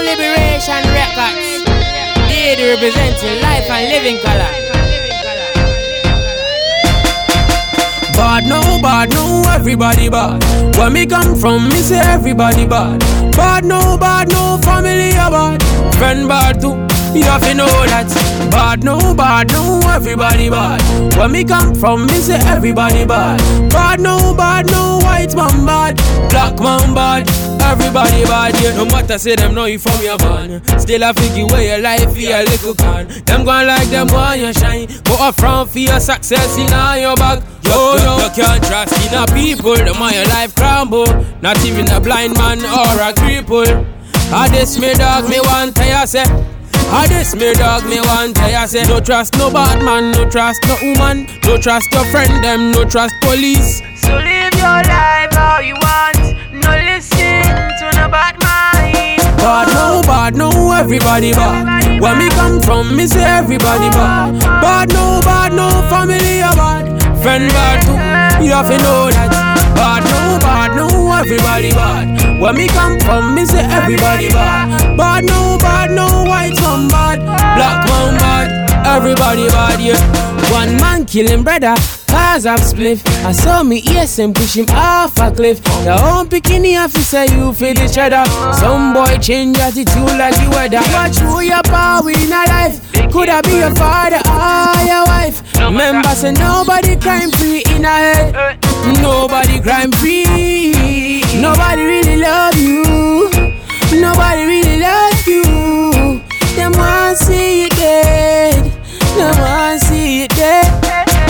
Liberation Records. They representing life and living color. Bad no, everybody bad. Where me come from, me say everybody bad. Bad no, family a bad. Friend bad too, you have to know that. Bad no, everybody bad. Where me come from, me say everybody bad. Bad no, white man bad. Black man bad. Everybody bad, yeah. No matter say them know you from your van. Still I figure where your life be a little can. Them gone like them want you shine. Go up front for your success in all your back. Yo, you can't trust in a people. Them want your life crumble. Not even a blind man or a cripple. This me dog, me want to you say. This me dog, me want to you say. No trust no bad man, no trust no woman. No trust your friend, them, no trust police. So live your life how you want. No listen to no bad mind. Bad no, everybody bad. Where me come from, me say everybody bad. Bad no, family a bad. Friend bad too, you have to know that. Bad no, everybody bad. Where me come from, me say everybody bad. Bad no, white man bad. Black man bad, everybody bad, yeah. One man killing brother, cause of spliff. I saw me ears and push him off a cliff. Your own bikini officer, you feel the cheddar. Some boy change attitude like the weather. Watch who your power in a life. Could I be your father or your wife? Remember say nobody crime free in a head. Nobody crime free. Nobody really love you. Nobody really love you. Them want see you dead. Them want see you dead.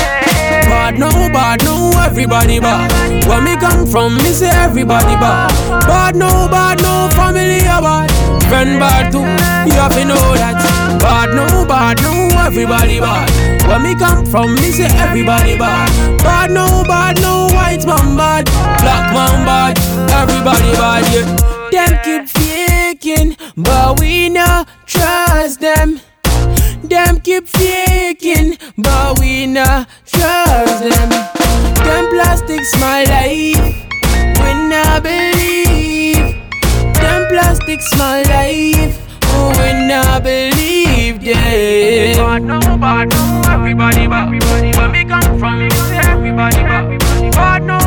Bad no, everybody bad. Where me come from, me say everybody bad. Bad no, family a bad. Friend bad too, you have to know that. Bad no, everybody bad. Where me come from, me say everybody bad. Bad no, white man bad. Black man bad, everybody bad, yeah. Them keep faking, but we no trust them. Them keep faking, but we not trust them. Them plastics my life, we not believe. Them plastics my life, we not believe them. Bad no, everybody bad. Where me come from, me say everybody bad. Bad no,